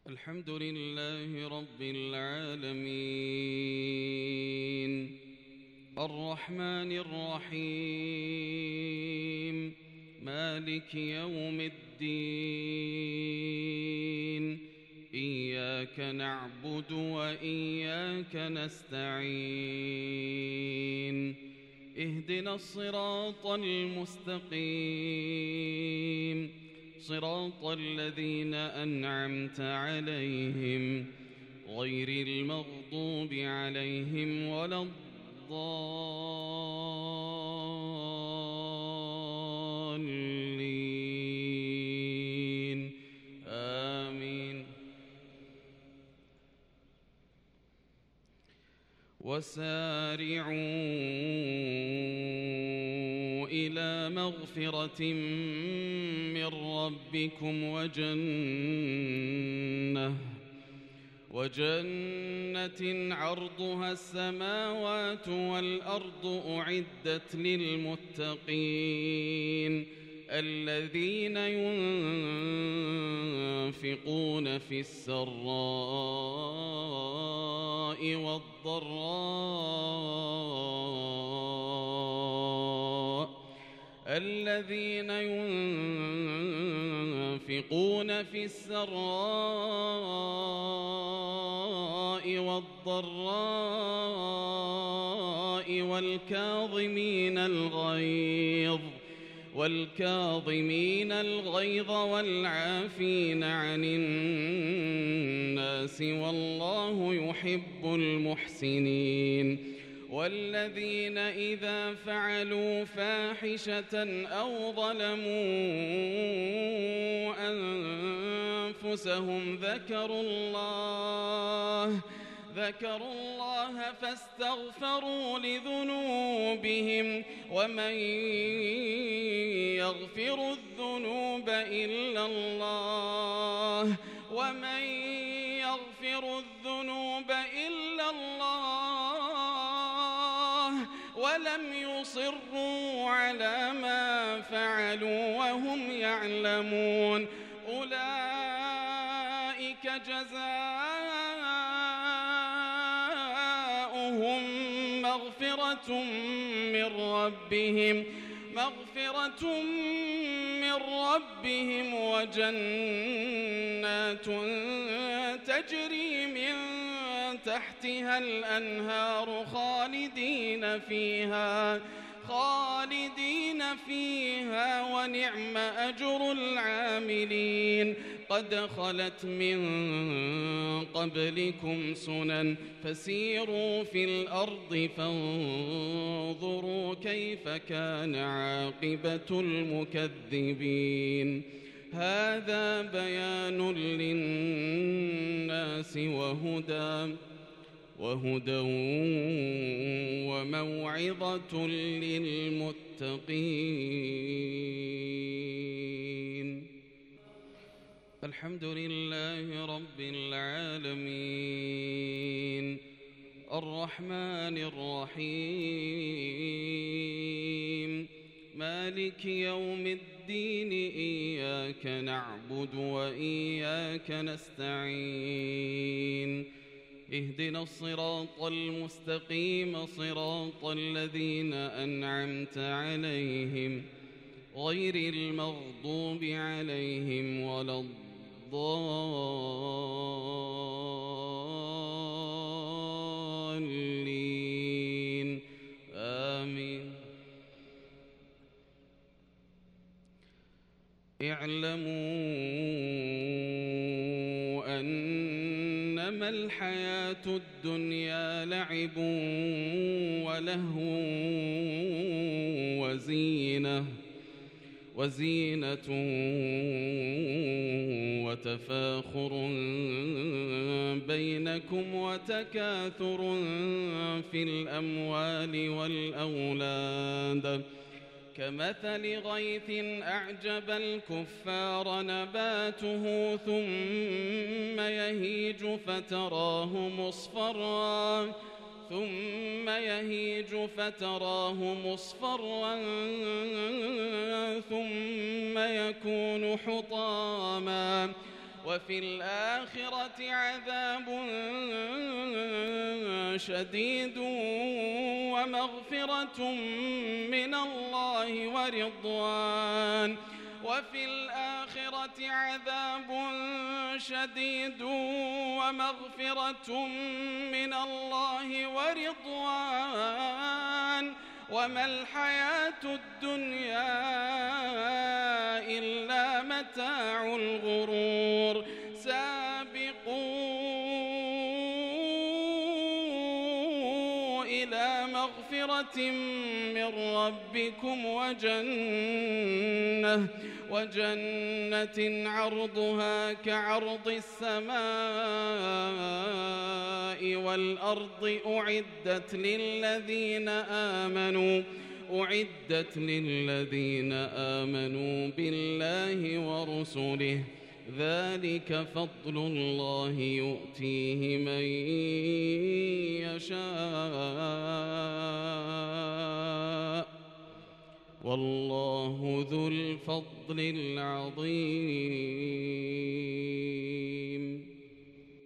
الحمد لله رب العالمين الرحمن الرحيم مالك يوم الدين إياك نعبد وإياك نستعين اهدنا الصراط المستقيم صراط الذين أنعمت عليهم غير المغضوب عليهم ولا الضالين آمين. وسارعوا إلى مغفرة من ربكم وجنة عرضها السماوات والأرض أعدت للمتقين الذين ينفقون في السراء والضراء والكاظمين الغيظ والعافين عن الناس والله يحب المحسنين والذين إذا فعلوا فاحشة أو ظلموا أنفسهم ذكروا الله فاستغفروا لذنوبهم ومن يغفر الذنوب إلا الله ولم يصروا على ما فعلوا وهم يعلمون أولئك جزاؤهم مغفرة من ربهم وجنات تجري من تحتها الأنهار خالدين فيها ونعم أجر العاملين قد خلت من قبلكم سنن فسيروا في الأرض فانظروا كيف كان عاقبة المكذبين هذا بيان للناس وهدى وموعظة للمتقين. الحمد لله رب العالمين الرحمن الرحيم مالك يوم الدين إياك نعبد وإياك نستعين اهدنا الصراط المستقيم صراط الذين أنعمت عليهم غير المغضوب عليهم ولا الضالين آمين. اعلموا أنما الحياة الدنيا لعب ولهو وزينة وتفاخر بينكم وتكاثر في الأموال والأولاد كمثل غيث أعجب الكفار نباته ثم يهيج فتراه مصفرا ثم يكون حطاما وفي الآخرة عذاب شديد ومغفرة من الله ورضوان وفي الآخرة عذاب شديد ومغفرة من الله ورضوان وما الحياة الدنيا إلا متاع الغرور سابقوا إلى مغفرة من ربكم وجنة عرضها كعرض السماء والأرض أعدت للذين آمنوا بالله ورسله ذلك فضل الله يؤتيه من يشاء والله ذو الفضل العظيم.